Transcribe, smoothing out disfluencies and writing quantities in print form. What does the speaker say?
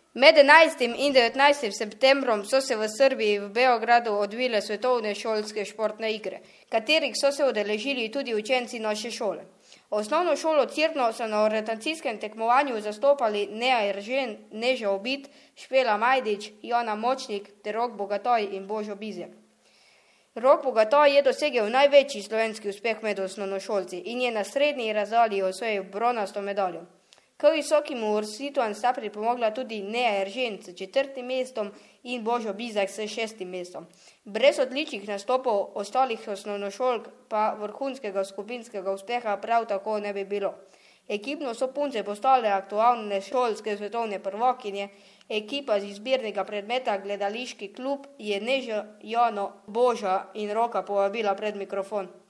Med 11. in 19. septembrom so se v Srbiji v Beogradu odvile svetovne šolske športne igre, katerih so se udeležili tudi učenci naše šole. Osnovno šolo Cirno so na orientacijskem tekmovanju zastopali Nea Eržen, Neža Obid, Špela Majdič, Jana Močnik ter Rok Bogatoj in Božo Bizjak. Rok Bogatoj je dosegel največji slovenski uspeh med osnovnošolci in je na srednji razalji osvojil bronasto medaljo. K visokim uvrstvitvam sta pripomogla tudi Nea Eržen s 4. mestom in Božo Bizjak s 6. mestom. Brez odličnih nastopov ostalih osnovnošolk pa vrhunskega skupinskega uspeha prav tako ne bi bilo. Ekipno so punce postale aktualne šolske svetovne prvakinje, ekipa z izbirnega predmeta Gledališki klub je Nežo, Jano, Boža in Roka povabila pred mikrofon.